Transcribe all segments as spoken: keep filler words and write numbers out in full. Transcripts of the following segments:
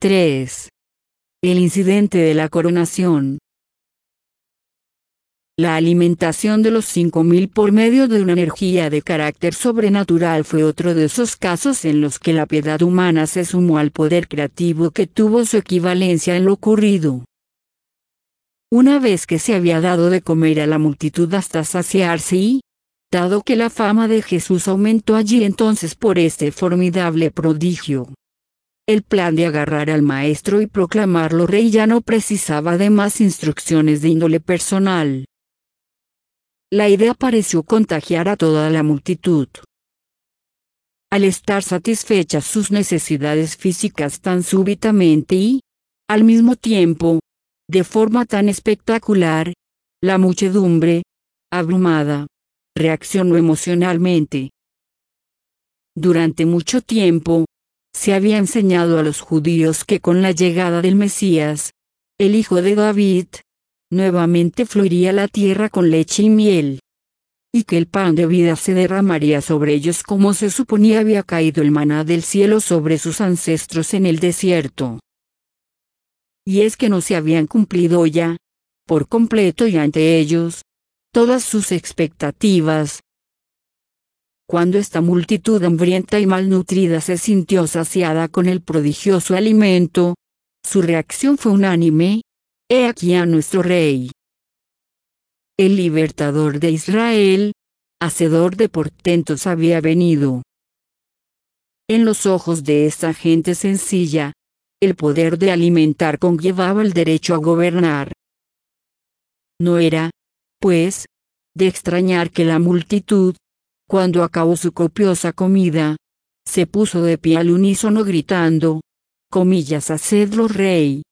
tres. El incidente de la coronación. La alimentación de los cinco mil por medio de una energía de carácter sobrenatural fue otro de esos casos en los que la piedad humana se sumó al poder creativo que tuvo su equivalencia en lo ocurrido. Una vez que se había dado de comer a la multitud hasta saciarse y, dado que la fama de Jesús aumentó allí entonces por este formidable prodigio, el plan de agarrar al maestro y proclamarlo rey ya no precisaba de más instrucciones de índole personal. La idea pareció contagiar a toda la multitud. Al estar satisfechas sus necesidades físicas tan súbitamente y, al mismo tiempo, de forma tan espectacular, la muchedumbre, abrumada, reaccionó emocionalmente. Durante mucho tiempo, se había enseñado a los judíos que con la llegada del Mesías, el hijo de David, nuevamente fluiría la tierra con leche y miel, y que el pan de vida se derramaría sobre ellos como se suponía había caído el maná del cielo sobre sus ancestros en el desierto. Y es que no se habían cumplido ya, por completo y ante ellos, todas sus expectativas. Cuando esta multitud hambrienta y malnutrida se sintió saciada con el prodigioso alimento, su reacción fue unánime: «He aquí a nuestro rey». El libertador de Israel, hacedor de portentos, había venido. En los ojos de esta gente sencilla, el poder de alimentar conllevaba el derecho a gobernar. No era, pues, de extrañar que la multitud, cuando acabó su copiosa comida, se puso de pie al unísono gritando, comillas, «Hacedlo rey».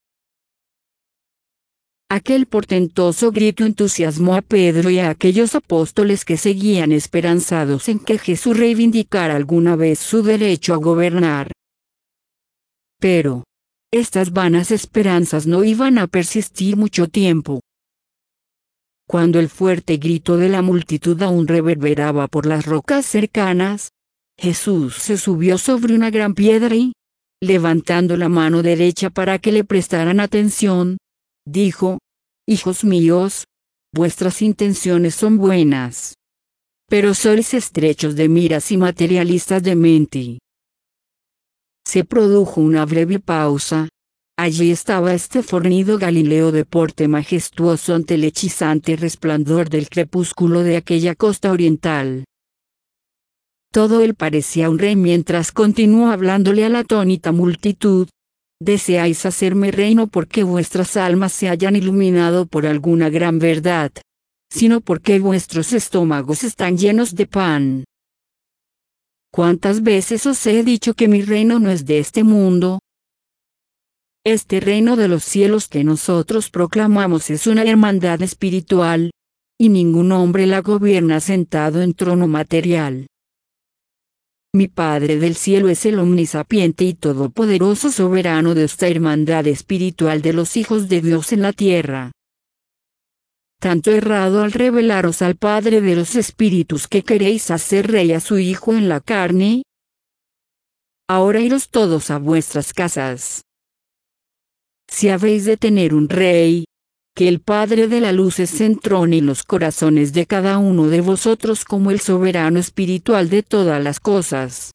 Aquel portentoso grito entusiasmó a Pedro y a aquellos apóstoles que seguían esperanzados en que Jesús reivindicara alguna vez su derecho a gobernar. Pero, estas vanas esperanzas no iban a persistir mucho tiempo. Cuando el fuerte grito de la multitud aún reverberaba por las rocas cercanas, Jesús se subió sobre una gran piedra y, levantando la mano derecha para que le prestaran atención, dijo: «Hijos míos, vuestras intenciones son buenas, pero sois estrechos de miras y materialistas de mente». Se produjo una breve pausa. Allí estaba este fornido Galileo de porte majestuoso ante el hechizante resplandor del crepúsculo de aquella costa oriental. Todo él parecía un rey mientras continuó hablándole a la atónita multitud: «Deseáis hacerme rey no porque vuestras almas se hayan iluminado por alguna gran verdad, sino porque vuestros estómagos están llenos de pan. ¿Cuántas veces os he dicho que mi reino no es de este mundo? Este reino de los cielos que nosotros proclamamos es una hermandad espiritual, y ningún hombre la gobierna sentado en trono material. Mi Padre del cielo es el omnisapiente y todopoderoso soberano de esta hermandad espiritual de los hijos de Dios en la tierra. Tanto errado al revelaros al Padre de los espíritus que queréis hacer rey a su Hijo en la carne. Ahora iros todos a vuestras casas. Si habéis de tener un rey, que el Padre de la luz se entrone en los corazones de cada uno de vosotros como el soberano espiritual de todas las cosas».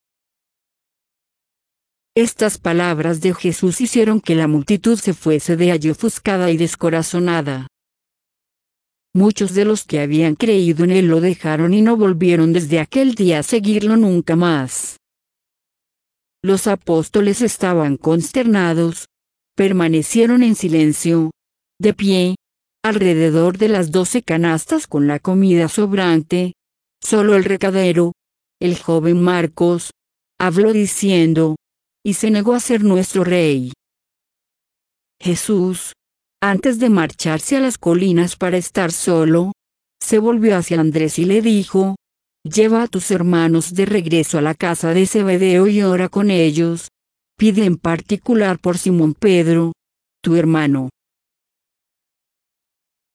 Estas palabras de Jesús hicieron que la multitud se fuese de allí ofuscada y descorazonada. Muchos de los que habían creído en él lo dejaron y no volvieron desde aquel día a seguirlo nunca más. Los apóstoles estaban consternados, permanecieron en silencio, de pie, alrededor de las doce canastas con la comida sobrante. Solo el recadero, el joven Marcos, habló diciendo: «Y se negó a ser nuestro rey». Jesús, antes de marcharse a las colinas para estar solo, se volvió hacia Andrés y le dijo: «Lleva a tus hermanos de regreso a la casa de Zebedeo y ora con ellos. Pide en particular por Simón Pedro, tu hermano,